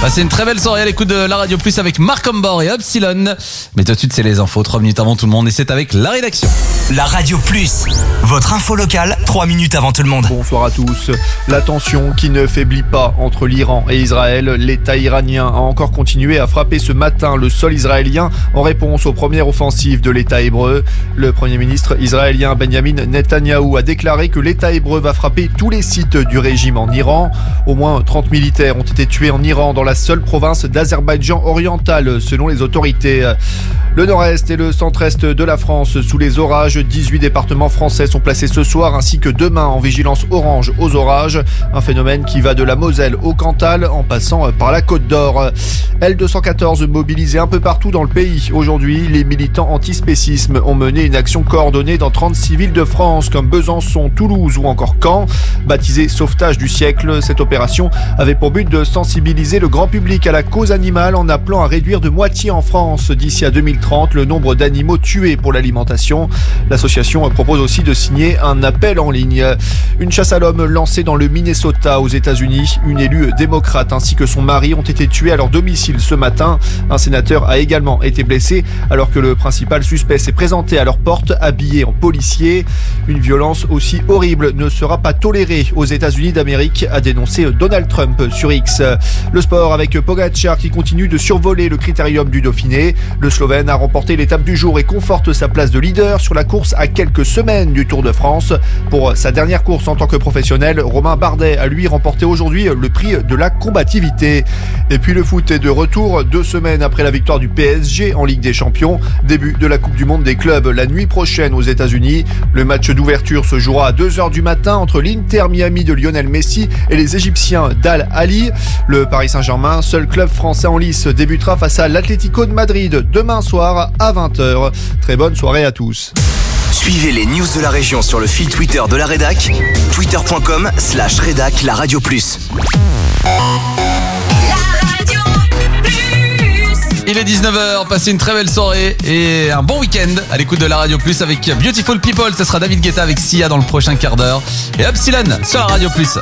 Passez une très belle soirée à l'écoute de la Radio Plus avec Marc Ambor et Epsilon. Mais tout de suite, c'est les infos, 3 minutes avant tout le monde et c'est avec la rédaction. La Radio Plus, votre info locale, 3 minutes avant tout le monde. Bonsoir à tous. La tension qui ne faiblit pas entre l'Iran et Israël. L'État iranien a encore continué à frapper ce matin le sol israélien en réponse aux premières offensives de l'État hébreu. Le Premier ministre israélien Benjamin Netanyahou a déclaré que l'État hébreu va frapper tous les sites du régime en Iran. Au moins 30 militaires ont été tués en Iran dans la seule province d'Azerbaïdjan oriental selon les autorités. Le nord-est et le centre-est de la France sous les orages. 18 départements français sont placés ce soir ainsi que demain en vigilance orange aux orages. Un phénomène qui va de la Moselle au Cantal en passant par la Côte d'Or. L214 mobilisé un peu partout dans le pays. Aujourd'hui, les militants antispécisme ont mené une action coordonnée dans 36 villes de France comme Besançon, Toulouse ou encore Caen. Baptisée Sauvetage du siècle, cette opération avait pour but de sensibiliser le grand public à la cause animale en appelant à réduire de moitié en France d'ici à 2030 le nombre d'animaux tués pour l'alimentation. L'association propose aussi de signer un appel en ligne. Une chasse à l'homme lancée dans le Minnesota aux États-Unis. Une élue démocrate ainsi que son mari ont été tués à leur domicile ce matin. Un sénateur a également été blessé alors que le principal suspect s'est présenté à leur porte habillé en policier. Une violence aussi horrible ne sera pas tolérée aux États-Unis d'Amérique, a dénoncé Donald Trump sur X. Le sport avec Pogačar qui continue de survoler le critérium du Dauphiné. Le Slovène a remporté l'étape du jour et conforte sa place de leader sur la course à quelques semaines du Tour de France. Pour sa dernière course en tant que professionnel, Romain Bardet a lui remporté aujourd'hui le prix de la combativité. Et puis le foot est de retour 2 semaines après la victoire du PSG en Ligue des Champions. Début de la Coupe du Monde des clubs la nuit prochaine aux États-Unis. Le match d'ouverture se jouera à 2h du matin entre l'Inter Miami de Lionel Messi et les Égyptiens d'Al Ahly. Le Paris Saint-Germain, seul club français en lice, débutera face à l'Atlético de Madrid demain soir à 20h. Très bonne soirée à tous. Suivez les news de la région sur le fil Twitter de la Rédac, twitter.com/Rédac La Radio Plus. Il est 19h, passez une très belle soirée et un bon week-end à l'écoute de la Radio Plus avec Beautiful People. Ce sera David Guetta avec Sia dans le prochain quart d'heure. Et Epsilon sur la Radio Plus.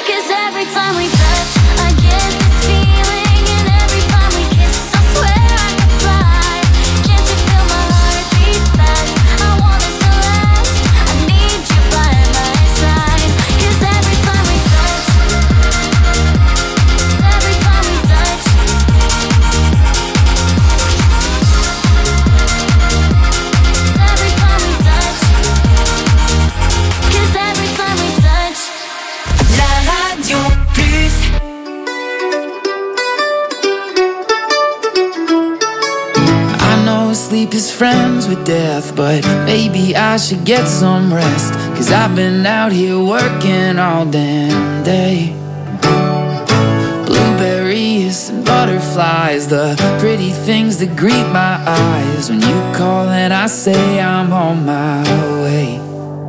Every time we touch, I get this feeling, and every time we kiss, I swear I sleep is friends with death, but maybe I should get some rest, 'cause I've been out here working all damn day. Blueberries and butterflies, the pretty things that greet my eyes when you call and I say I'm on my way.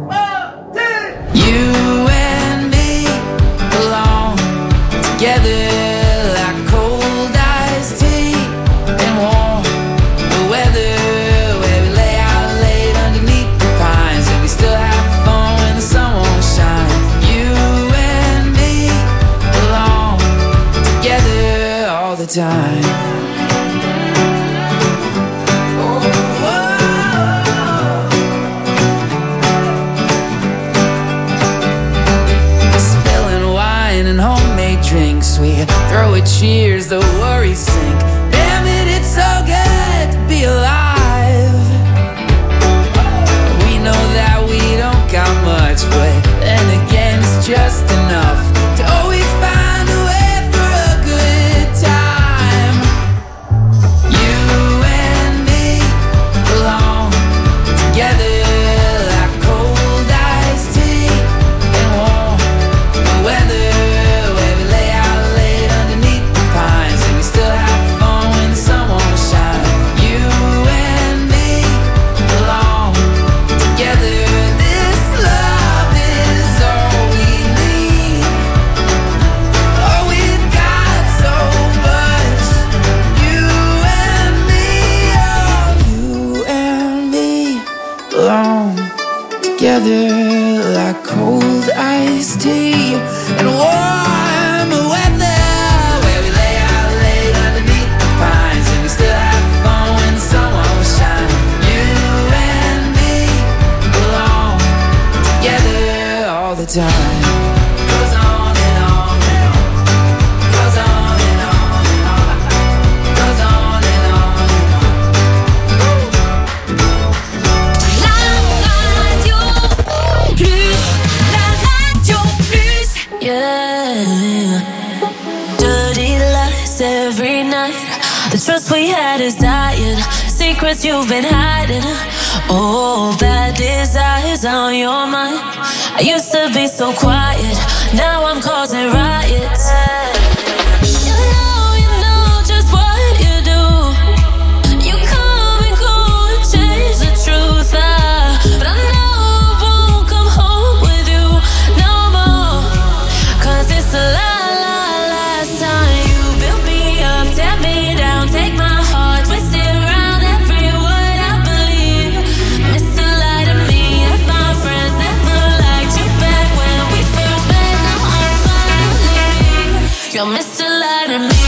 You and me belong together like cold iced tea and warm the weather, where we lay out late underneath the pines and we still have fun when the sun won't shine. You and me belong together all the time. Drinks, we throw a cheers, the worries sink. Damn it, it's so good to be alive. We know that we don't got much, but then again it's just enough to always find a way for a good time. You and me belong together like cold iced tea and warm the weather. Together like cold iced tea and warm weather, where we lay out late underneath the pines and we still have fun when the sun won't shine. You and me belong together all the time. Goes on and on and on. Goes on and on and on. Goes on and on and on. Yeah, dirty lies every night. The trust we had is dying. Secrets you've been hiding. Oh, bad desires on your mind. I used to be so quiet. Now I'm causing riots. You know just what you do. You come and go and change the truth. But I know I won't come home with you no more. 'Cause it's a last time you built me up, tear me down, take my heart, twist it around every word I believe. Mr. Lie to me and my friends never liked you back when we first met. Now I'm finally, you're Mr. Lie to me.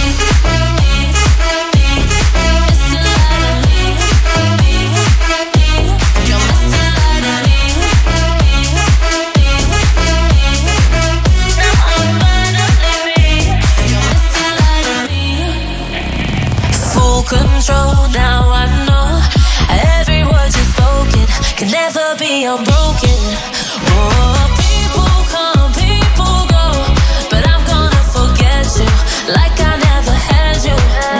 Control, now I know every word you spoken can never be unbroken. Oh, people come, people go, but I'm gonna forget you like I never had you.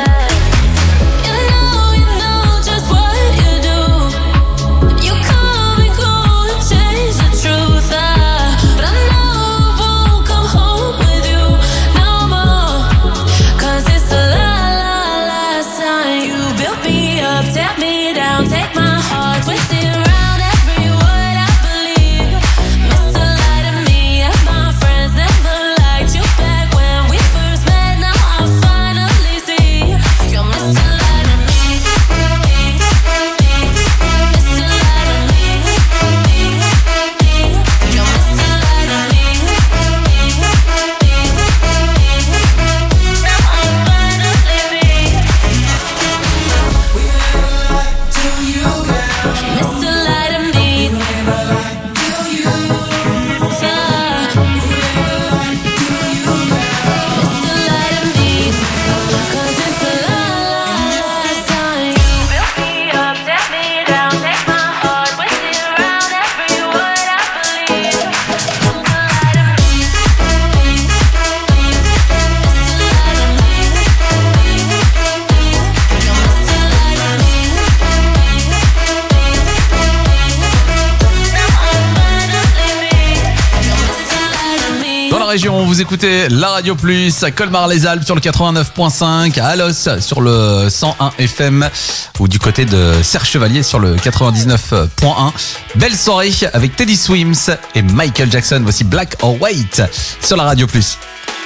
You know just what you do. You come and go and change the truth. But I know I won't come home with you no more. 'Cause it's a last time you built me up, tear me down, take my heart, twist it around every word I believe. Mr. région, vous écoutez la Radio Plus à Colmar-les-Alpes sur le 89.5, à Alos sur le 101 FM ou du côté de Serre Chevalier sur le 99.1. Belle soirée avec Teddy Swims et Michael Jackson. Voici Black or White sur la Radio Plus.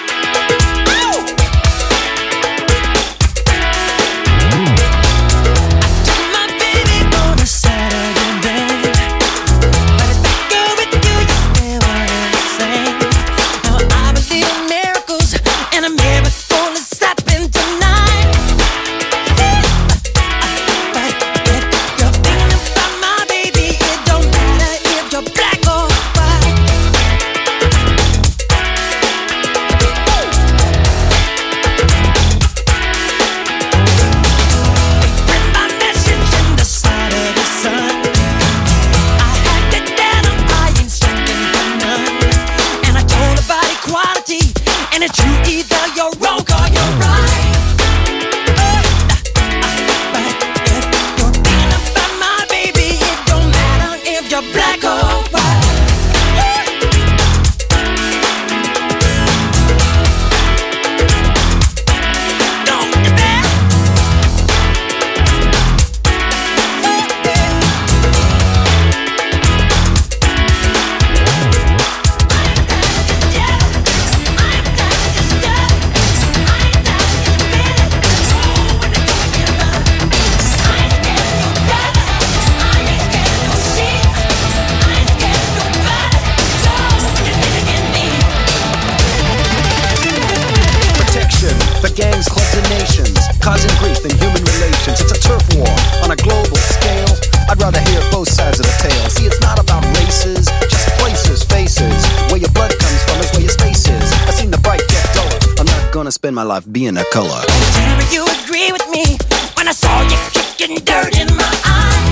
Spend my life being a color. Tell me you agree with me when I saw you kicking dirt in my eye.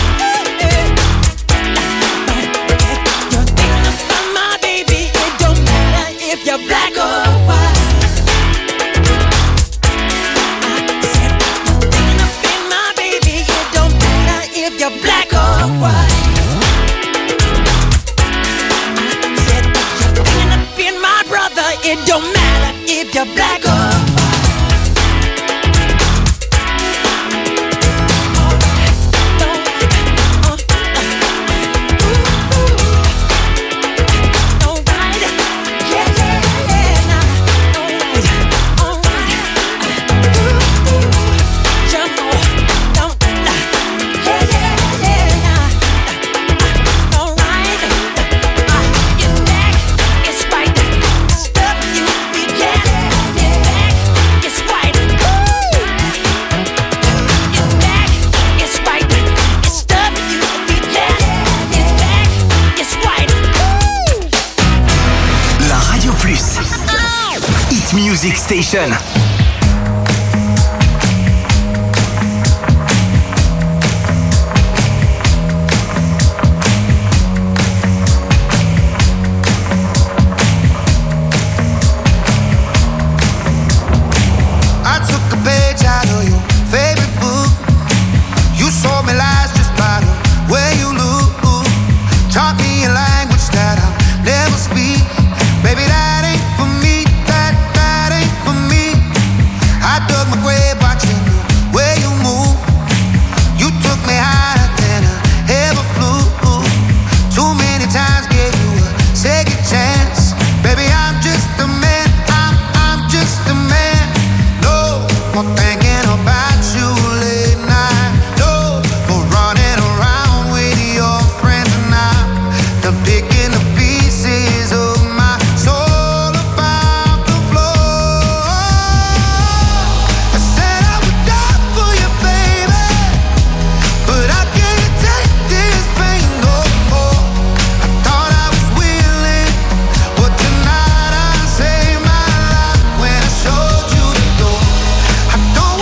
You're thinking about my baby. It don't matter if you're black or white. I said you're thinking about my baby. It don't matter if you're black or white. I said you're thinking about my brother. It don't matter if you're black or white. Music Station. I took a page out of your favorite book. You sold me lies just by the way you look. Taught me a language that I'll never speak. Baby, that ain't for me. That ain't for me. I dug my grave watching the way you move. You took me higher than I ever flew. Too many times gave you a second chance. Baby, I'm just a man. I'm just a man. No more thinking about you late night. No more running around with your friends and I'm done picking the pieces of my soul about the floor. I said I would die for you, baby, but I can't take this pain no more. I thought I was willing, but tonight I saved my life when I showed you the door. I don't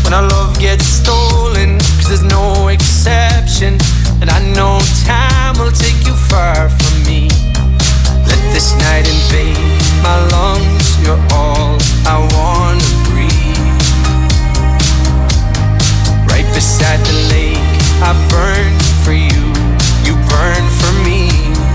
when our love gets stolen, 'cause there's no exception, and I know time will take you far from me. Let this night invade my lungs, you're all I wanna breathe. Right beside the lake, I burn for you, you burn for me.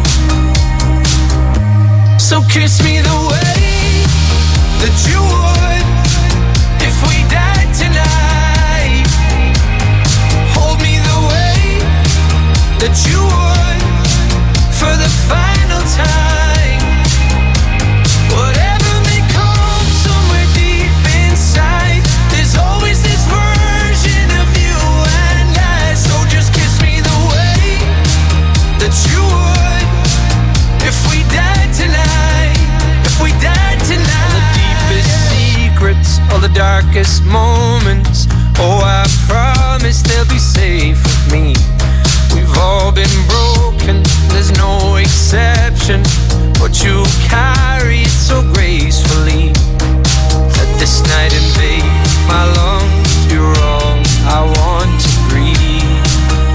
So kiss me the way that you would if we died tonight. Hold me the way that you would for the final time. Whatever may come somewhere deep inside, there's always this version of you and I. So just kiss me the way that you would if we died tonight. If we died tonight. All the deepest secrets, all the darkest moments, oh, I promise they'll be safe with me. We've all been broken, there's no exception, but you carry it so gracefully. Let this night invade my lungs, you're all I want to breathe.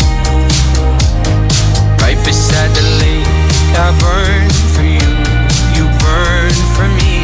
Right beside the lake, I burn for you, you burn for me.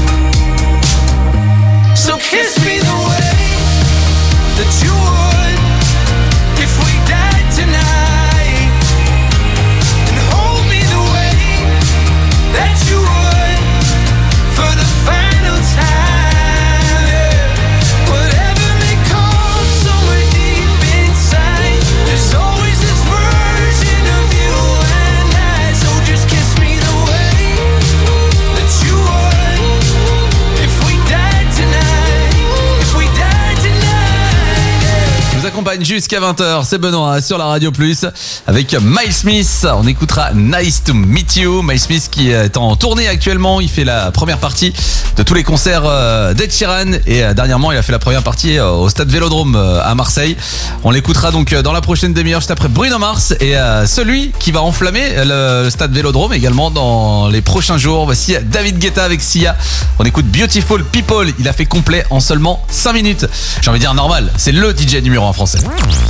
So kiss me the way that you would if we died tonight, and hold me the way that you would for the final time. Whatever may come somewhere deep inside, there's always this version of you and I. So just kiss me the way that you would if we died tonight, if we died tonight. Je vous accompagne jusqu'à 20h, c'est Benoît sur la Radio Plus avec Miles Smith. On écoutera Nice to Meet You. Miles Smith qui est en tournée actuellement, il fait la première partie de tous les concerts d'Ed Sheeran et dernièrement il a fait la première partie au Stade Vélodrome à Marseille. On l'écoutera donc dans la prochaine demi-heure juste après Bruno Mars et celui qui va enflammer le Stade Vélodrome également dans les prochains jours. Voici David Guetta avec Sia. On écoute Beautiful People, il a fait complet en seulement 5 minutes. J'ai envie de dire normal, c'est le DJ numéro 1 français.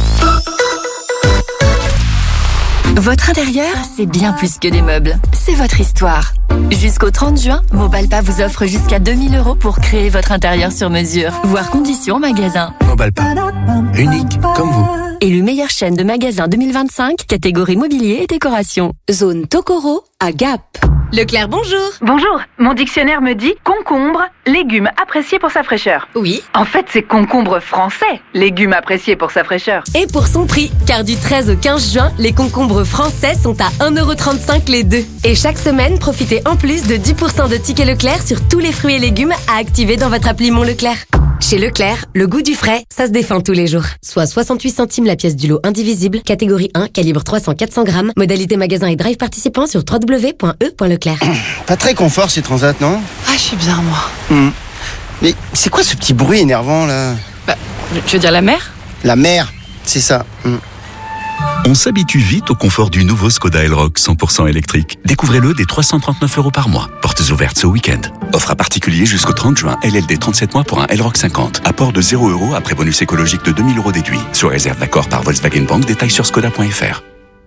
Votre intérieur, c'est bien plus que des meubles. C'est votre histoire. Jusqu'au 30 juin, Mobalpa vous offre jusqu'à 2000 € pour créer votre intérieur sur mesure. Voir conditions en magasin. Mobalpa, unique comme vous. Élu meilleure chaîne de magasins 2025, catégorie mobilier et décoration. Zone Tokoro à Gap. Leclerc, bonjour. Bonjour, mon dictionnaire me dit concombre, légume apprécié pour sa fraîcheur. Oui. En fait, c'est concombre français, légume apprécié pour sa fraîcheur. Et pour son prix, car du 13 au 15 juin, les concombres français sont à 1,35 € les deux. Et chaque semaine, profitez en plus de 10% de tickets Leclerc sur tous les fruits et légumes à activer dans votre appli Mon Leclerc. Chez Leclerc, le goût du frais, ça se défend tous les jours. Soit 68 centimes la pièce du lot indivisible, catégorie 1, calibre 300-400 grammes, modalité magasin et drive participant sur www.e.leclerc. Pas très confort ces transats, non? Ah, je suis bien, moi. Mais c'est quoi ce petit bruit énervant, là? Bah, tu veux dire la mer? La mer, c'est ça. On s'habitue vite au confort du nouveau Skoda Elroq 100% électrique. Découvrez-le dès 339 € par mois. Portes ouvertes ce week-end. Offre à particulier jusqu'au 30 juin. LLD 37 mois pour un Elroq 50. Apport de 0 € après bonus écologique de 2000 € déduit. Sur réserve d'accord par Volkswagen Bank. Détails sur skoda.fr.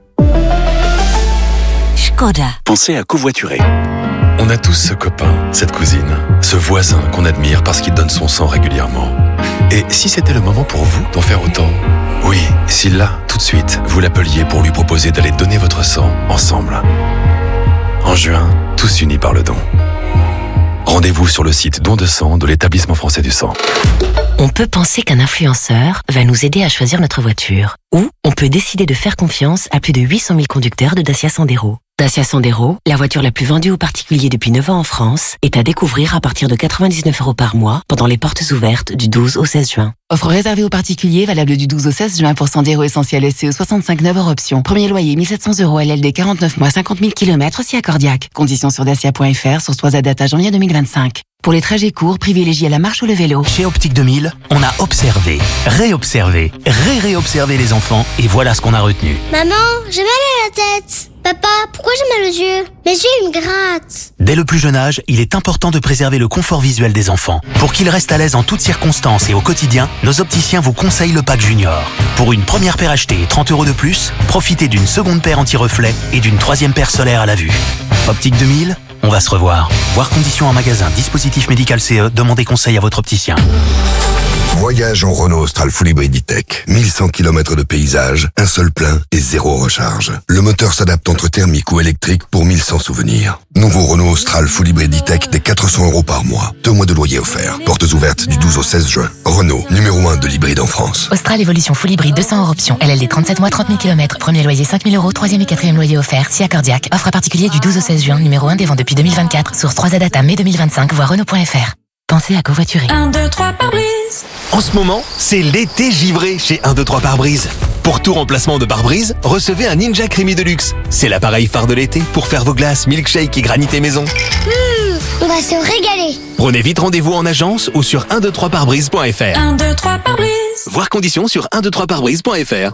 Skoda. Pensez à covoiturer. On a tous ce copain, cette cousine, ce voisin qu'on admire parce qu'il donne son sang régulièrement. Et si c'était le moment pour vous d'en faire autant? Oui, si là, tout de suite, vous l'appeliez pour lui proposer d'aller donner votre sang ensemble. En juin, tous unis par le don. Rendez-vous sur le site Don de sang de l'Établissement français du sang. On peut penser qu'un influenceur va nous aider à choisir notre voiture. Ou on peut décider de faire confiance à plus de 800 000 conducteurs de Dacia Sandero. Dacia Sandero, la voiture la plus vendue aux particuliers depuis 9 ans en France, est à découvrir à partir de 99 € par mois pendant les portes ouvertes du 12 au 16 juin. Offre réservée aux particuliers, valable du 12 au 16 juin pour Sandero Essentiel SCE 65 hors option. Premier loyer 1700 € LLD 49 mois 50 000 km si accordiaque. Conditions sur dacia.fr, source 3 à date janvier 2025. Pour les trajets courts, privilégiez la marche ou le vélo. Chez Optique 2000, on a observé, réobservé, réobservé les enfants et voilà ce qu'on a retenu. Maman, j'ai mal à la tête. Papa, pourquoi j'ai mal aux yeux? Mes yeux, ils me grattent. Dès le plus jeune âge, il est important de préserver le confort visuel des enfants. Pour qu'ils restent à l'aise en toutes circonstances et au quotidien, nos opticiens vous conseillent le pack Junior. Pour une première paire achetée et 30 € de plus, profitez d'une seconde paire anti-reflet et d'une troisième paire solaire à la vue. Optique 2000, on va se revoir. Voir conditions en magasin, dispositif médical CE, demandez conseil à votre opticien. Voyage en Renault Austral Full Hybrid E-Tech. 1100 km de paysage, un seul plein et 0 recharge. Le moteur s'adapte entre thermique ou électrique pour 1100 souvenirs. Nouveau Renault Austral Full Hybrid E-Tech dès 400 € par mois. 2 mois de loyer offert. Portes ouvertes du 12 au 16 juin. Renault, numéro 1 de l'hybride en France. Austral Evolution Full Hybrid 200 € option. LLD 37 mois, 30 000 km. Premier loyer 5 000 €. Troisième et quatrième loyer offert. Si accordiaque. Offre à particulier du 12 au 16 juin. Numéro 1 des ventes depuis 2024. Source 3 Data mai 2025. Voir Renault.fr. Pensez à covoiturer. 1, 2, 3 pare-brise. En ce moment, c'est l'été givré chez 1, 2, 3 pare-brise. Pour tout remplacement de pare-brise, recevez un Ninja Creamy Deluxe. C'est l'appareil phare de l'été pour faire vos glaces, milkshake et granité maison. On va se régaler. Prenez vite rendez-vous en agence ou sur 123pare-brise.fr. 1, 2, 3 pare-brise. Voir conditions sur 123pare-brise.fr.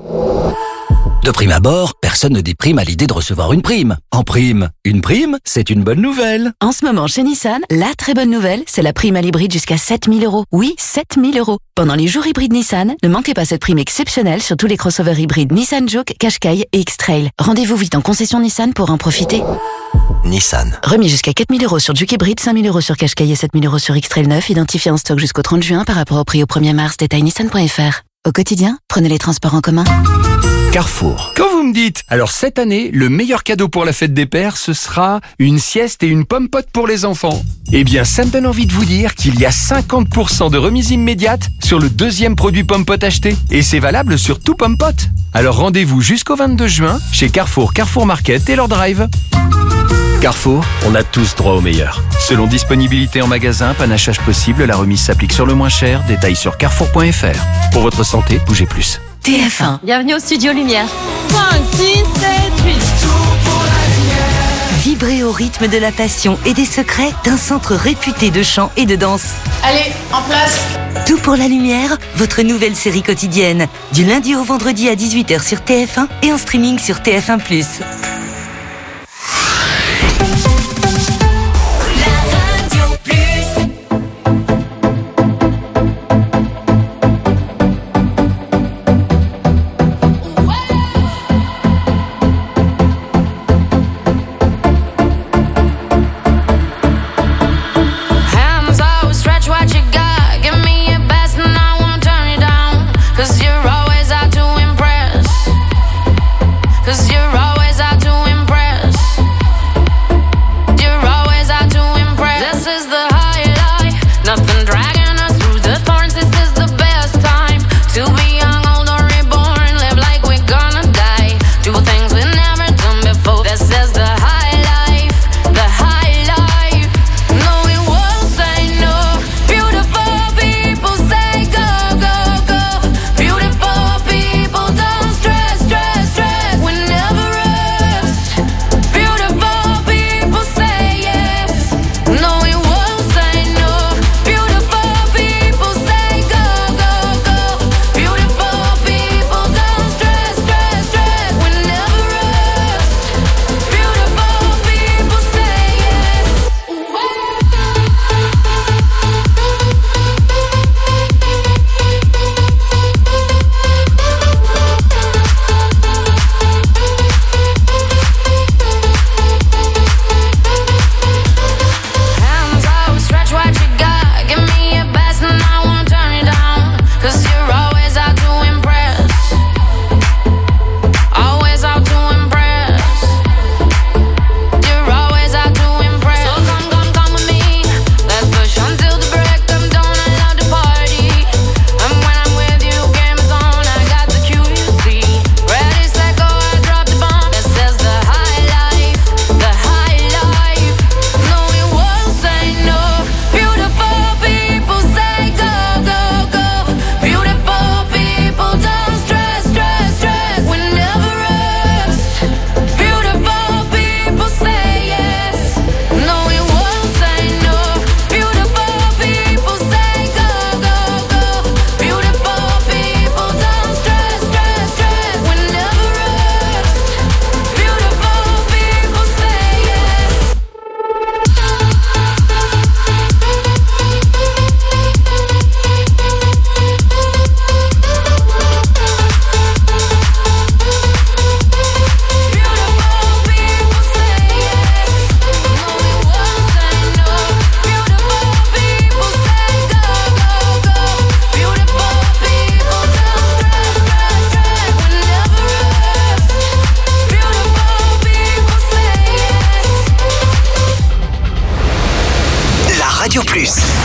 De prime abord, personne ne déprime à l'idée de recevoir une prime. En prime, une prime, c'est une bonne nouvelle. En ce moment, chez Nissan, la très bonne nouvelle, c'est la prime à l'hybride jusqu'à 7 000 €. Oui, 7 000 €. Pendant les jours hybrides Nissan, ne manquez pas cette prime exceptionnelle sur tous les crossovers hybrides Nissan Juke, Qashqai et X-Trail. Rendez-vous vite en concession Nissan pour en profiter. Nissan. Remis jusqu'à 4 000 € sur Juke hybride, 5 000 € sur Qashqai et 7 000 € sur X-Trail 9, identifié en stock jusqu'au 30 juin par rapport au prix au 1er mars. Détail nissan.fr. Au quotidien, prenez les transports en commun. Carrefour. Quand vous me dites, alors cette année, le meilleur cadeau pour la fête des pères, ce sera une sieste et une pomme pote pour les enfants. Eh bien, ça me donne envie de vous dire qu'il y a 50% de remise immédiate sur le deuxième produit pomme pote acheté. Et c'est valable sur tout pomme pote. Alors rendez-vous jusqu'au 22 juin chez Carrefour, Carrefour Market et leur drive. Carrefour, on a tous droit au meilleur. Selon disponibilité en magasin, panachage possible, la remise s'applique sur le moins cher. Détails sur carrefour.fr. Pour votre santé, bougez plus. TF1. Bienvenue au Studio Lumière. 5, 6, 7, 8. Vibrez au rythme de la passion et des secrets d'un centre réputé de chant et de danse. Allez, en place. Tout pour la lumière, votre nouvelle série quotidienne. Du lundi au vendredi à 18h sur TF1 et en streaming sur TF1+. Whenever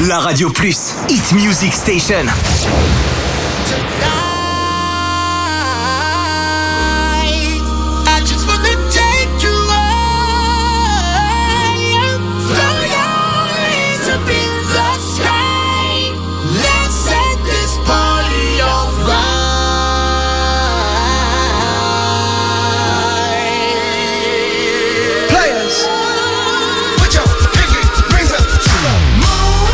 La Radio Plus, Hit Music Station. I just wanna take you high. Throw your hands up in the sky. Let's set this party on fire. Players, put your pinky rings up to the moon.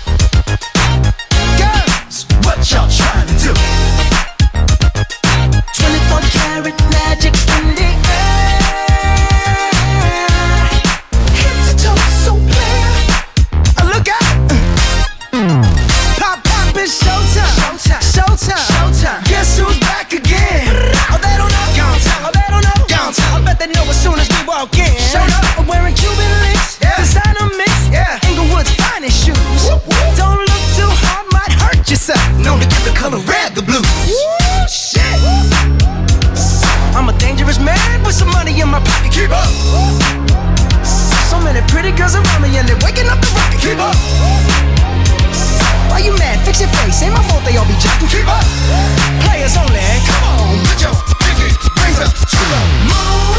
Girls, what y'all trying to do? 24 karat magic in the air. Head to toe, so clear. Look out! Pop, pop, it's showtime. Showtime. Showtime. Showtime. Guess who's back again? Oh, they don't know. Downtown. Oh, they don't know. Downtown. I bet they know as soon as we walk in. Showed up. I'm wearing Cuban links. Yeah. Designer mix. Yeah. Inglewood's finest shoes. Whoop, whoop. Don't look too hard, might hurt yourself. Known to get the color red, the blues. Woo, shit. I'm a dangerous man with some money in my pocket. Keep up. So many pretty girls around me and they're waking up the rocket. Keep up. Why you mad? Fix your face. Ain't my fault they all be jacking. Keep up. Players only. Come on, put your pinky rings up to the moon.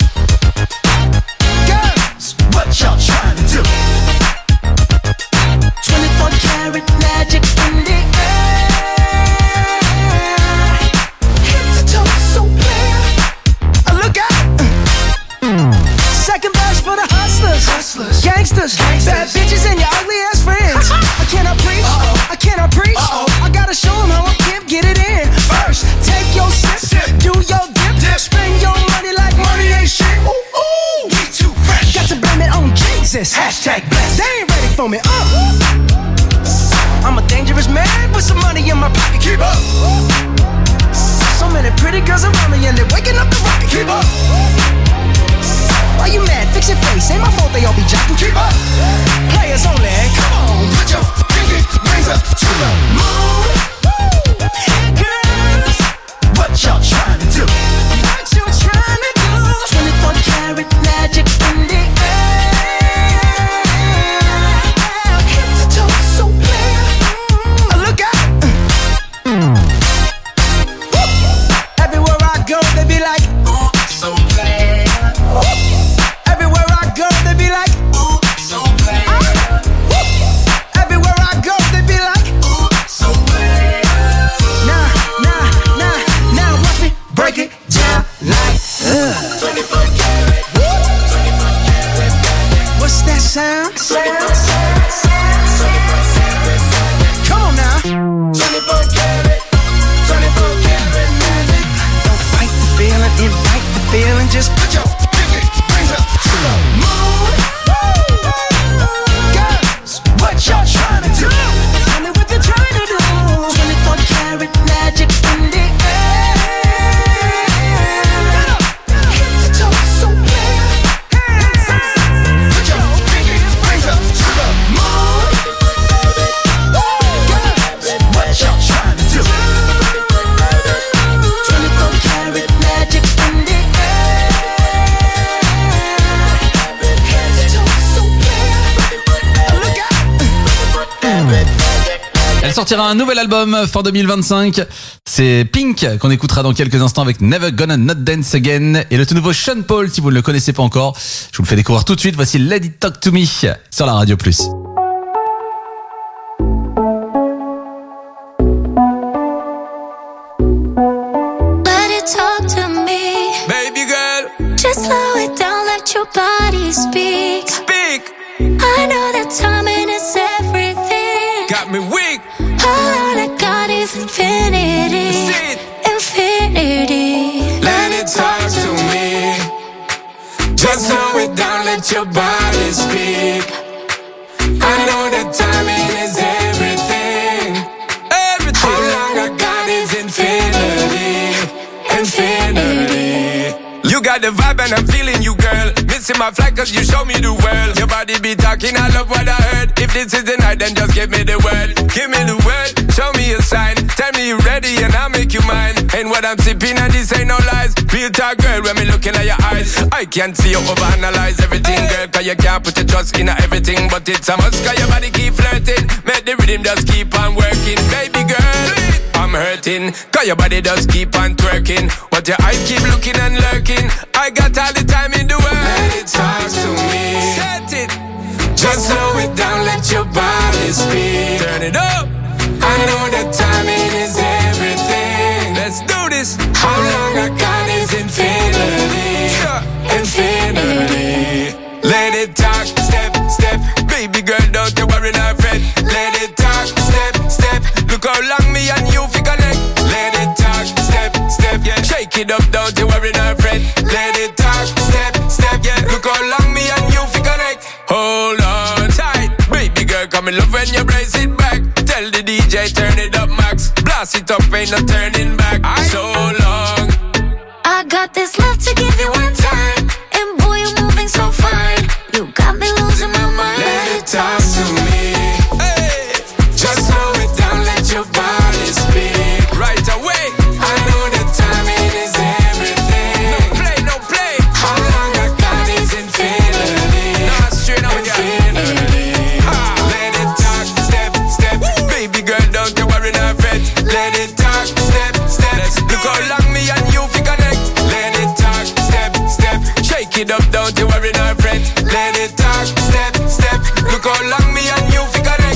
Girls, what y'all trying to do? 24 karat magic in the air. Head to toe, so clear. Look out! Second verse for the hustlers, gangsters, bad bitches and your ugly ass friends. I cannot preach, I cannot preach. I gotta show them how I can't get it in. First, take your sip, do your dip, spend your money like money ain't shit. Ooh, ooh, we too fresh. Got to blame it on Jesus. Hashtag blessed. They ain't ready for me. I'm a dangerous man with some money in my pocket. Keep up. So many pretty girls around me and they're waking up the rocket. Keep up. Why you mad? Fix your face. Ain't my fault they all be jacking. Keep up. Players only. Come on, put your pinky rings up to the moon. Girls, what y'all trying to do? What you trying to do? 24 karat magic in the air. Head to toe, so clear. Look out! Everywhere I go, they be like, ooh, so clear. Everywhere I go, they be like, ooh, so clear. Everywhere I go, they be like, ooh, so clear. Now, watch me break it down like, 24 karat. What's that sound? Come on now. 24 karat, 24 karat magic. Don't fight the feeling, invite the feeling. Just put your pinky rings up to the moon. Girls, what y'all trying to do? Tell me what you're trying to do. 24 karat magic in the air. Head to toe, so clear. Put your pinky rings up to the moon. Girls, what y'all trying to do? 24 karat magic in the air. Head to toe, so clear. Look out. Elle sortira un nouvel album fin 2025. C'est Pink qu'on écoutera dans quelques instants avec Never Gonna Not Dance Again et le tout nouveau Sean Paul si vous ne le connaissez pas encore. Je vous le fais découvrir tout de suite. Voici Let It Talk To Me sur la Radio Plus. Let it talk to me, Baby girl, just slow it down, let your body speak. speak. I know that timing is everything. Got me weak. All I got is infinity, Sit. infinity. Let it talk to me. Just slow it down, let your body speak. I know that timing is everything. Everything. All I got is infinity. Infinity. You got the vibe and I'm feeling you, girl. Missing my flight cause you show me the world. Your body be talking, I love what I heard. If this is the night, then just give me the word. Give me the word. Show me a sign, tell me you're ready and I'll make you mine. And what I'm sipping and this ain't no lies. Real talk girl when me looking at your eyes. I can't see you overanalyze everything girl, cause you can't put your trust in everything. But it's a must cause your body keep flirting. Make the rhythm just keep on working. Baby girl, I'm hurting cause your body just keep on twerking. But your eyes keep looking and lurking. I got all the time in the world. Let it talk to me. Set it. Just slow it down, let your body speak. Turn it up. I know that timing is everything. Let's do this. How long I got is infinity. Infinity. Let it talk, step, step. Baby girl, don't you worry, not fret. Let it talk, step, step. Look how long me and you fi connect. Let it talk, step, step. Yeah, shake it up, don't you worry, not fret. Let it talk, step, step. Yeah, look how long me and you fi connect. Hold on tight, baby girl, come in love when you brace it back. Tell the DJ turn it up max. Blast it up, ain't no turning back. So long. I got this love to give you one time, and boy you're moving so fine. You got me losing my mind. Let it talk to me. Hey. Just slow it down, let your body speak. Right away. I know that timing is everything. No play, no play. How long I got is infinity. Nah, straight up infinity. Let it talk, step, step. Woo. Baby girl, don't you worry, not fret. Let it talk, step, step. Look how long me and you fi connect. Let it talk, step, step. Shake it up, don't you worry, not fret. Let it talk, step, step. Look how long me and you fi connect.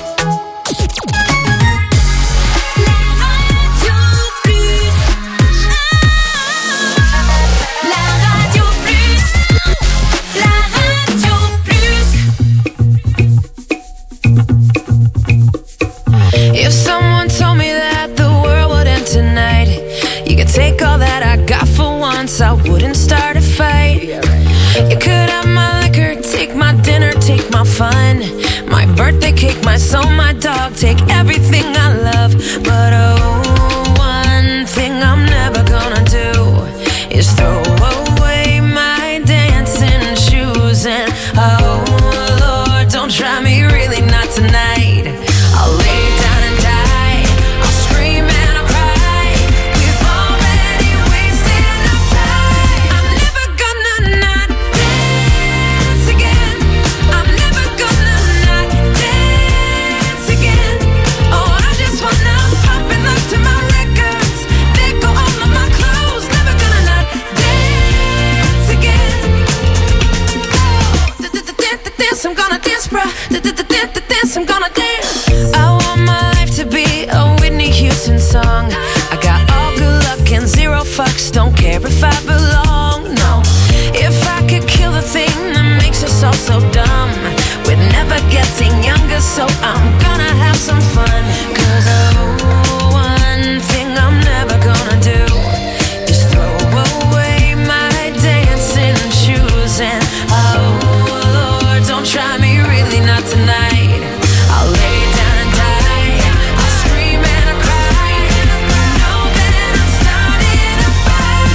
If someone told me that the world would end tonight, you could take all that I got for once, I wouldn't start a fight. You could have my liquor, take my dinner, take my fun, my birthday cake, my soul, my dog, take everything I love. But oh, one thing I'm never gonna do is throw away my dancing shoes. And oh Lord, don't try me, really not tonight. I'll lay down and die, I'll scream and I'll cry. We've already wasted enough time. I'm never gonna not dance again. I'm never gonna not dance again. Oh, I just wanna pop and look to my records. They go all of my clothes. Never gonna not dance again. Oh, dance, I'm gonna dance, bruh. Dance, I'm gonna dance. I want my life to be a Whitney Houston song. I got all good luck and zero fucks. Don't care if I belong, no. If I could kill the thing that makes us all so dumb, we're never getting younger, so I'm gonna have some fun. Cause oh, one thing I'm never gonna do is throw away my dancing shoes. And oh Lord, don't try me, really not tonight. I'll lay down and die, I'll scream and I'll cry. You know that I'm starting a fight.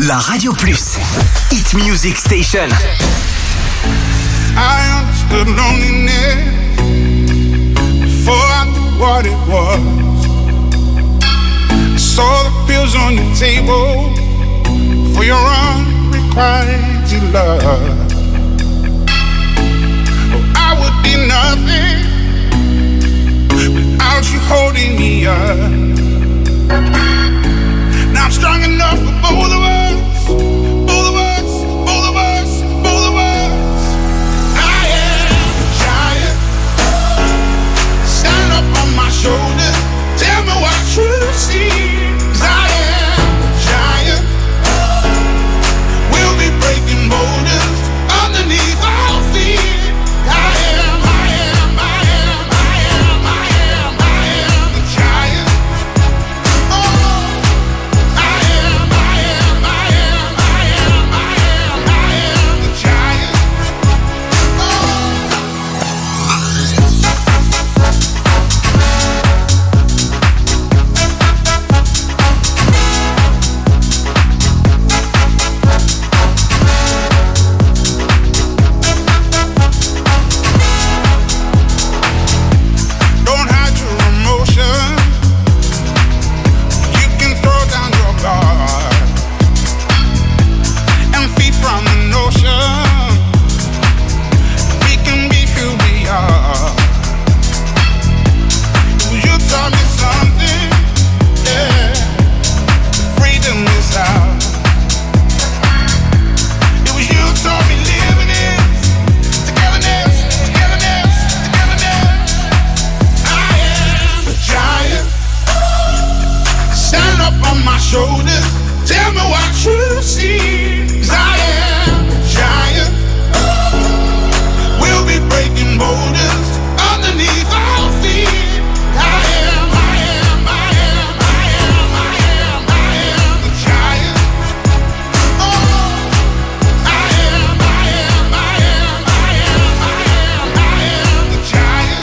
La Radio Plus. Hit Music Station. I understood loneliness before I knew what it was. I saw the pills on your table for your unrequited love. Oh, I would be nothing without you holding me up. Now I'm strong enough for both of us. Both of us, both of us, both of us. I am a giant. Stand up on my shoulders. Tell me what you see. 'Cause I am a giant. We'll be breaking boulders underneath our feet. I am, I am, I am, I am, I am, I am a giant. Oh, I am, I am, I am, I am, I am, I am the giant. Don't hide your emotion. You can throw down your guard and feed from the notion. We can be who we are. You taught me something, yeah. Freedom is ours. It was you taught me living is togetherness, togetherness, togetherness. I am a giant. Stand up on my shoulders. Tell me what you see. 'Cause I am a giant. We'll be breaking boulders underneath our feet. I am, I am, I am, I am, I am, I am the giant. Oh, I am, I am, I am, I am, I am, I am the giant.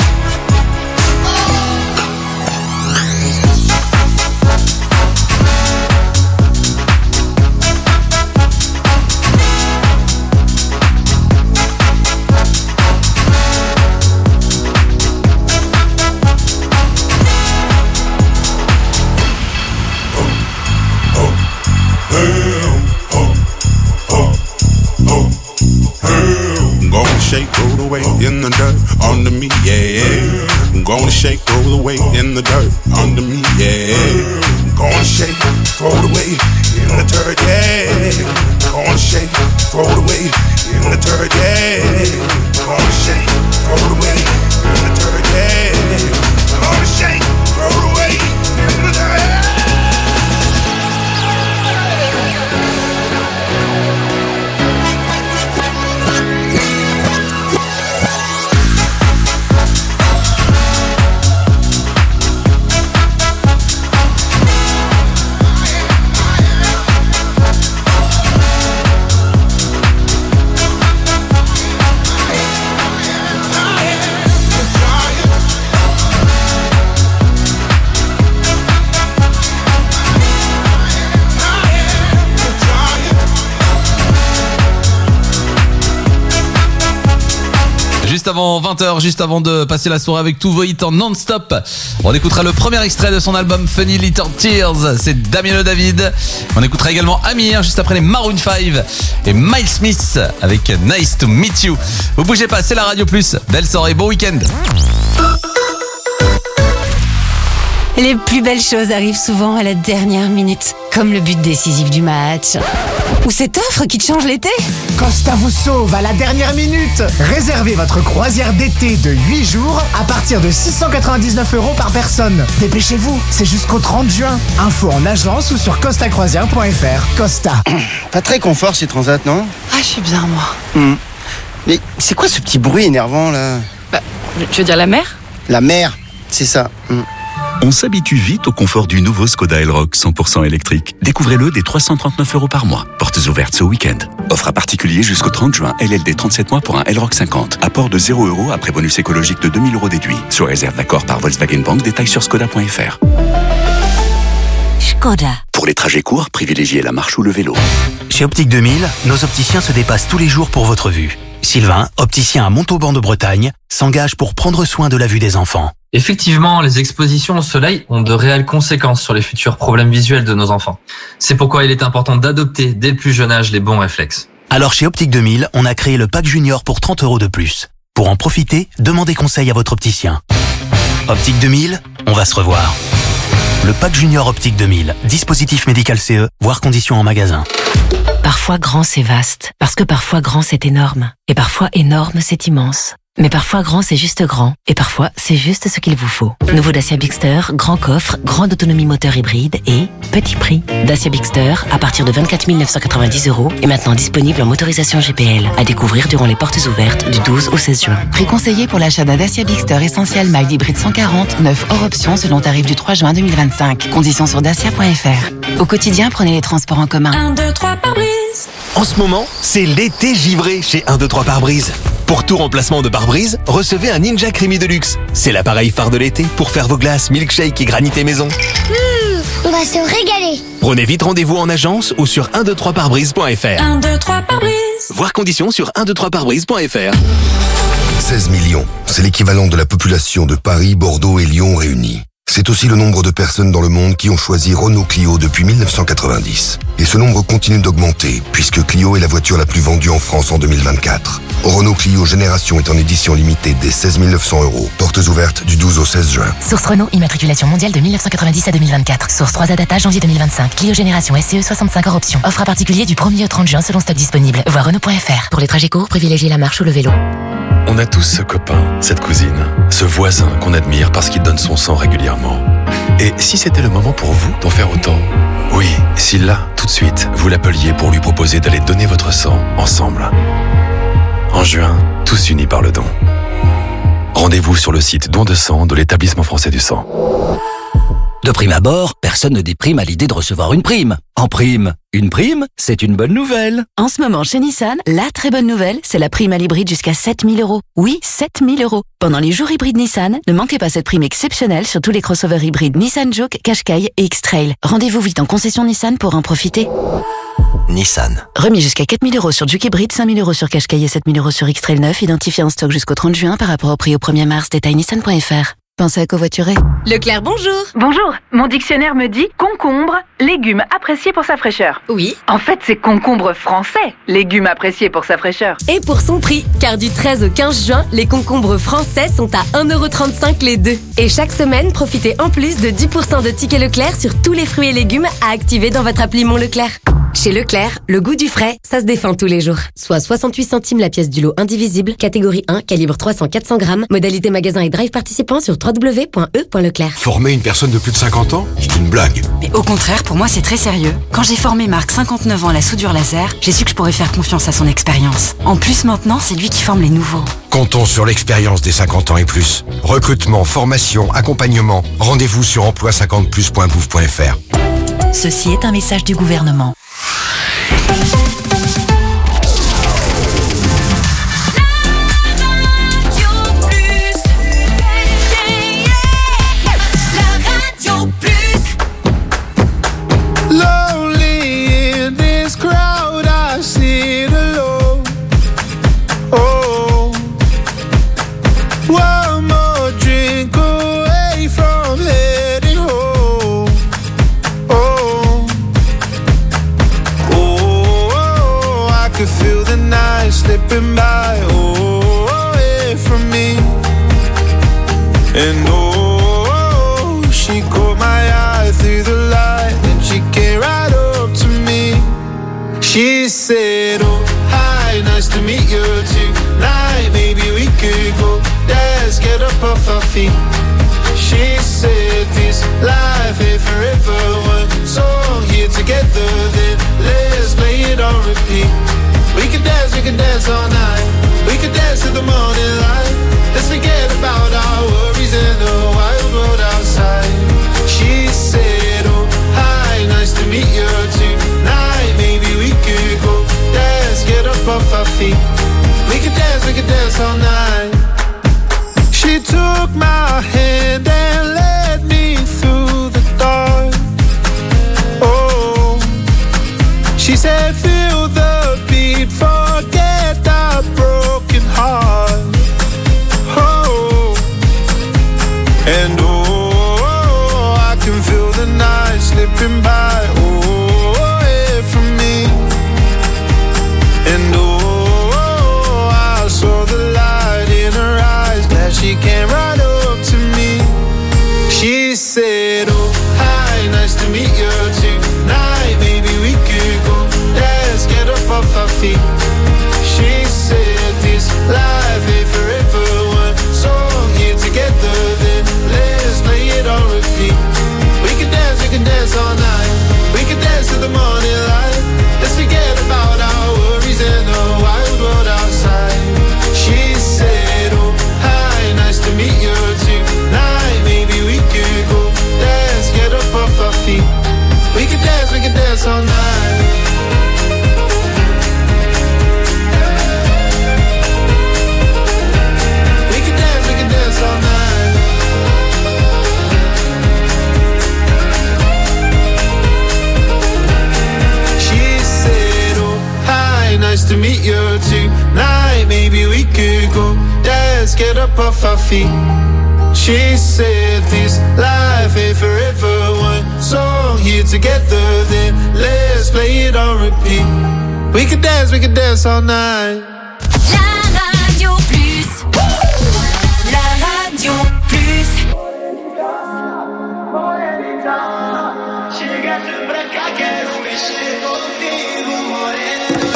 I'm gonna shake, roll away in the dirt under me, yeah. I'm gonna shake, roll away in the dirt under me, yeah. I'm gonna shake, throw it away in the dirt, yeah. Gonna shake, throw it away in the dirt, yeah. Gonna shake, throw it away in the dirt, yeah. Gonna shake, throw it away in the dirt. Juste avant 20h, juste avant de passer la soirée avec tous vos hits en non-stop, on écoutera le premier extrait de son album Funny Little Tears, c'est Damiano David. On écoutera également Amir juste après les Maroon 5 et Miles Smith avec Nice to Meet You. Vous bougez pas, c'est la Radio Plus. Belle soirée, bon week-end. Les plus belles choses arrivent souvent à la dernière minute, comme le but décisif du match. Ou cette offre qui te change l'été. Costa vous sauve à la dernière minute. Réservez votre croisière d'été de 8 jours à partir de 699 € par personne. Dépêchez-vous, c'est jusqu'au 30 juin. Info en agence ou sur costacroisière.fr. Costa. Pas très confort ces transats, non? Ah, je suis bien, moi. Mais c'est quoi ce petit bruit énervant là? Bah, tu veux dire la mer? La mer, c'est ça. On s'habitue vite au confort du nouveau Skoda Elroq 100% électrique. Découvrez-le dès 339 € par mois. Portes ouvertes ce week-end. Offre à particulier jusqu'au 30 juin. LLD 37 mois pour un Elroq 50. Apport de 0 € après bonus écologique de 2000 € déduit. Sur réserve d'accord par Volkswagen Bank. Détails sur skoda.fr. Skoda. Pour les trajets courts, privilégiez la marche ou le vélo. Chez Optique 2000, nos opticiens se dépassent tous les jours pour votre vue. Sylvain, opticien à Montauban de Bretagne, s'engage pour prendre soin de la vue des enfants. Effectivement, les expositions au soleil ont de réelles conséquences sur les futurs problèmes visuels de nos enfants. C'est pourquoi il est important d'adopter dès le plus jeune âge les bons réflexes. Alors chez Optique 2000, on a créé le pack junior pour 30 € de plus. Pour en profiter, demandez conseil à votre opticien. Optique 2000, on va se revoir. Le pack junior Optique 2000, dispositif médical CE, voire conditions en magasin. Parfois grand c'est vaste, parce que parfois grand c'est énorme, et parfois énorme c'est immense. Mais parfois grand c'est juste grand, et parfois c'est juste ce qu'il vous faut. Nouveau Dacia Bigster, grand coffre, grande autonomie moteur hybride et petit prix. Dacia Bigster, à partir de 24 990 €, est maintenant disponible en motorisation GPL, à découvrir durant les portes ouvertes du 12 au 16 juin. Prix conseillé pour l'achat d'un Dacia Bigster Essential Mild Hybride 140, 9 hors option selon tarif du 3 juin 2025. Conditions sur dacia.fr. Au quotidien, prenez les transports en commun. 1, 2, 3 pare-brise. En ce moment, c'est l'été givré chez 1, 2, 3 pare-brise. Pour tout remplacement de pare-brise, recevez un Ninja Creamy Deluxe. C'est l'appareil phare de l'été pour faire vos glaces, milkshake et granité maison. On va se régaler. Prenez vite rendez-vous en agence ou sur 123parbrise.fr. 1, 2, 3 pare-brise. Voir conditions sur 123parbrise.fr. 16 millions, c'est l'équivalent de la population de Paris, Bordeaux et Lyon réunis. C'est aussi le nombre de personnes dans le monde qui ont choisi Renault Clio depuis 1990. Et ce nombre continue d'augmenter, puisque Clio est la voiture la plus vendue en France en 2024. Renault Clio Génération est en édition limitée dès 16 900 €. Portes ouvertes du 12 au 16 juin. Source Renault, immatriculation mondiale de 1990 à 2024. Source 3A Data, janvier 2025. Clio Génération SCE 65 hors option. Offre à particulier du 1er au 30 juin selon stock disponible. Voir Renault.fr. Pour les trajets courts, privilégiez la marche ou le vélo. On a tous ce copain, cette cousine, ce voisin qu'on admire parce qu'il donne son sang régulièrement. Et si c'était le moment pour vous d'en faire autant? Oui, si là, tout de suite, vous l'appeliez pour lui proposer d'aller donner votre sang ensemble. En juin, tous unis par le don. Rendez-vous sur le site Don de sang de l'Établissement français du sang. De prime abord, personne ne déprime à l'idée de recevoir une prime. En prime, une prime, c'est une bonne nouvelle. En ce moment, chez Nissan, la très bonne nouvelle, c'est la prime à l'hybride jusqu'à 7 000 €. Oui, 7 000 €. Pendant les jours hybrides Nissan, ne manquez pas cette prime exceptionnelle sur tous les crossovers hybrides Nissan Juke, Qashqai et X-Trail. Rendez-vous vite en concession Nissan pour en profiter. Nissan. Remis jusqu'à 4 000 € sur Juke hybride, 5 000 € sur Qashqai et 7 000 € sur X-Trail 9, identifié en stock jusqu'au 30 juin par rapport au prix au 1er mars. Détail nissan.fr. Pensez à covoiturer. Leclerc, bonjour. Bonjour, mon dictionnaire me dit concombre, légume apprécié pour sa fraîcheur. Oui. En fait, c'est concombre français, légume apprécié pour sa fraîcheur. Et pour son prix, car du 13 au 15 juin, les concombres français sont à 1,35 € les deux. Et chaque semaine, profitez en plus de 10% de tickets Leclerc sur tous les fruits et légumes à activer dans votre appli Mon Leclerc. Chez Leclerc, le goût du frais, ça se défend tous les jours. Soit 68 centimes la pièce du lot indivisible, catégorie 1, calibre 300-400 grammes, modalité magasin et drive participant sur www.e.leclerc. Former une personne de plus de 50 ans, c'est une blague. Mais au contraire, pour moi, c'est très sérieux. Quand j'ai formé Marc, 59 ans, à la soudure laser, j'ai su que je pourrais faire confiance à son expérience. En plus, maintenant, c'est lui qui forme les nouveaux. Comptons sur l'expérience des 50 ans et plus. Recrutement, formation, accompagnement. Rendez-vous sur emploi50plus.gouv.fr. Ceci est un message du gouvernement. Slipping by, away from me. And she caught my eye through the light, and she came right up to me. She said, oh, hi, nice to meet you tonight. Maybe we could go dance, get up off our feet. She said, this life ain't forever. One song here together, then let's play it on repeat. We can dance all night. We can dance till the morning light. Let's forget about our worries and the wild world outside. She said, oh, hi, nice to meet you tonight. Maybe we could go dance, get up off our feet. We can dance all night. She took my hand and led me through the dark. let's get up off our feet. She said this life ain't forever. One song here together, then let's play it on repeat. We could dance all night. La Radio Plus. La Radio Plus. Chegaste pra cá, quero mexer contigo, moreno.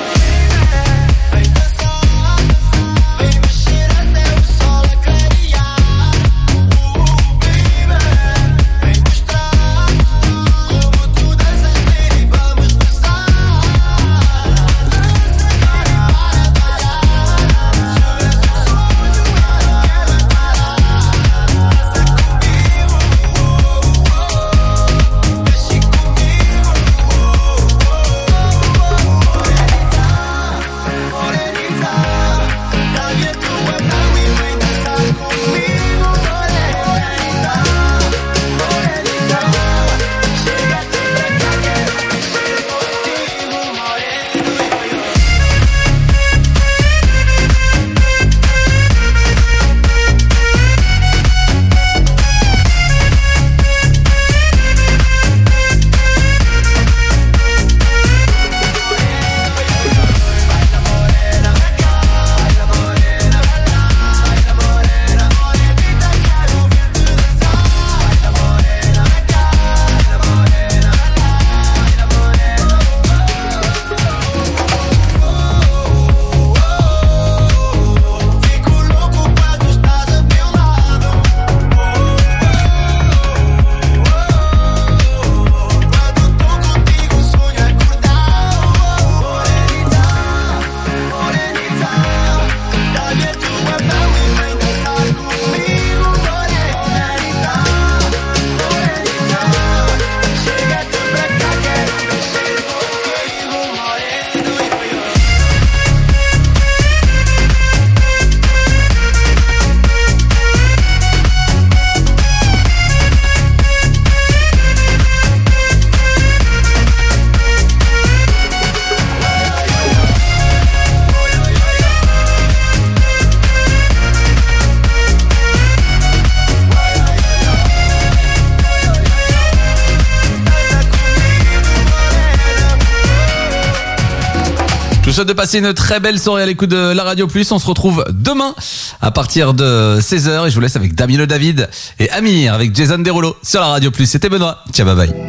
Je vous souhaite de passer une très belle soirée à l'écoute de la Radio Plus. On se retrouve demain à partir de 16h et je vous laisse avec Damien Le David et Amir avec Jason Derulo sur la Radio Plus. C'était Benoît. Ciao, bye bye.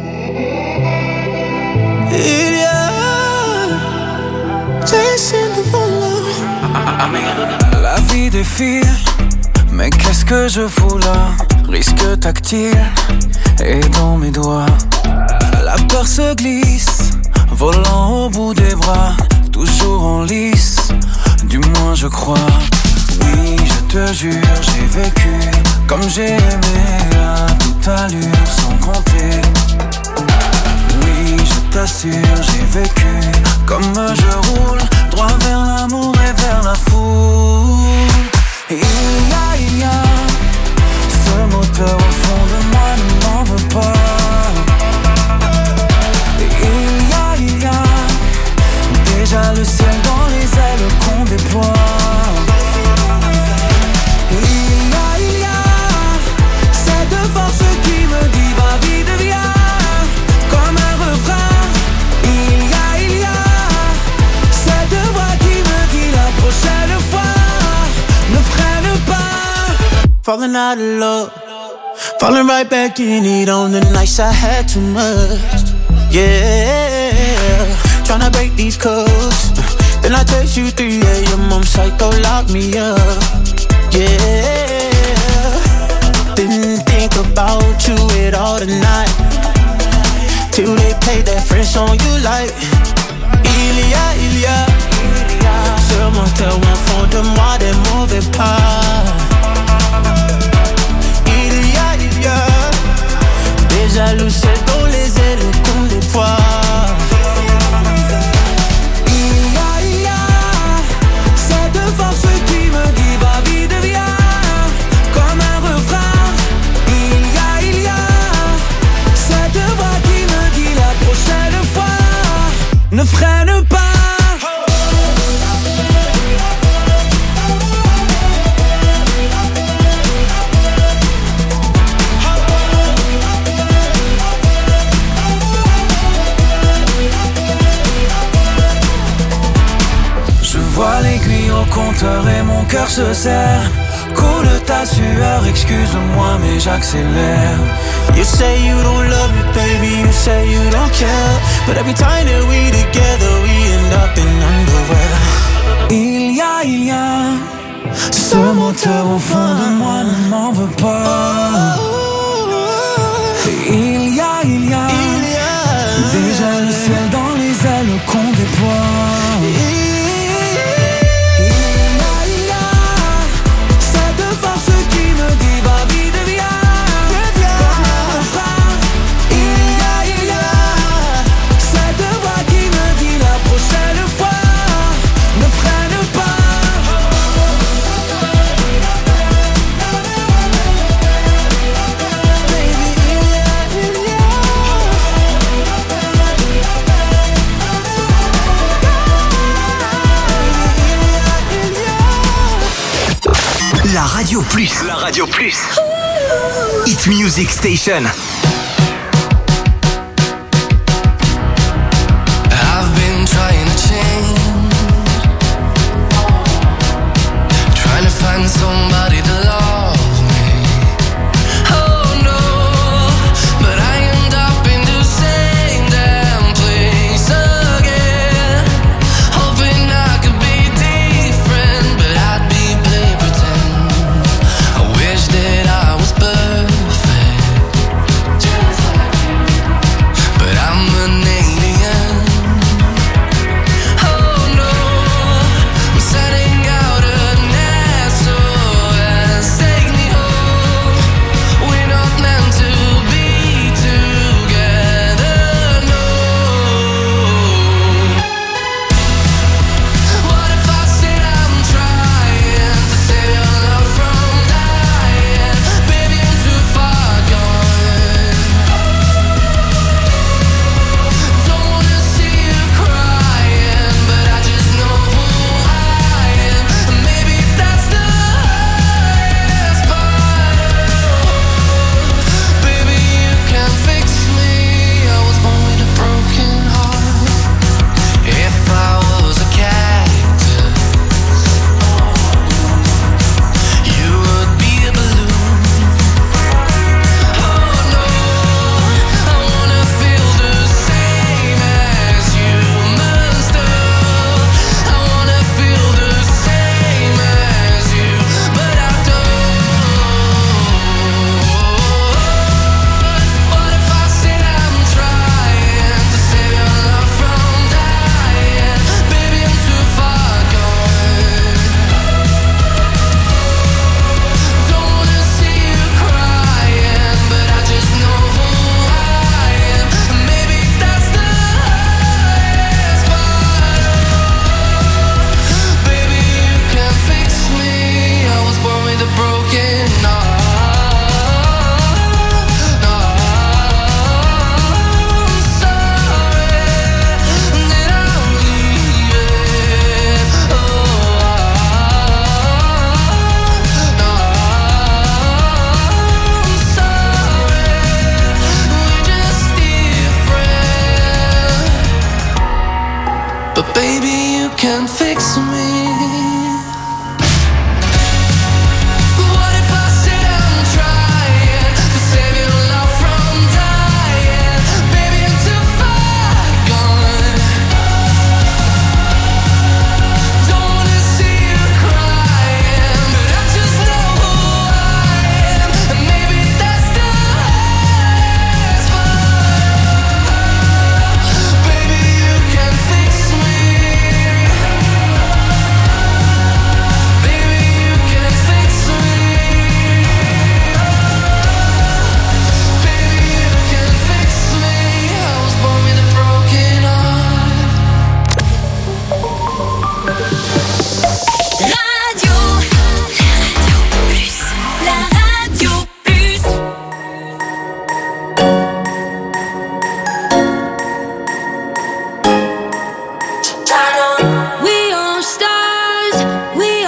La vie défile, mais qu'est-ce que je fous là? Risque tactile et dans mes doigts. La peur se glisse, volant au bout des bras. Toujours en lice, du moins je crois. Oui, je te jure, j'ai vécu comme j'ai aimé à toute allure sans compter. Oui, je t'assure, j'ai vécu comme je roule, droit vers l'amour et vers la foule. Et il y a ce moteur au fond de moi, ne m'en veux pas. Et il y a déjà le ciel dans les ailes qu'on déploie. Il y a cette force qui me dit va vite viens, comme un refrain. Il y a cette voix qui me dit la prochaine fois ne freine pas. Falling out of love, falling right back in it on the nights I had too much. Yeah, tryna break these codes. Then I text you 3 a.m. I'm psycho, lock me up. Yeah, didn't think about you at all tonight, till they played that French song you like. Il y a ce moteur au fond de moi, des mauvais pas. Il y a des jaloux dans les ailes qu'on déploie. Il y a cette force qui me aiguille au compteur et mon cœur se serre. Coule ta sueur, excuse-moi mais j'accélère. You say you don't love me, baby, you say you don't care. But every time that we together, we end up in underwear. Il y a ce moteur au fond de moi, ne m'en veux pas. Il y a déjà le ciel dans les ailes qu'on déploie. Il y a cette force qui me dit va vite, viens. Comme un refrain. Il y a cette voix qui me dit la prochaine fois ne freine pas. La Radio Plus. La Radio Plus. Hit Music Station.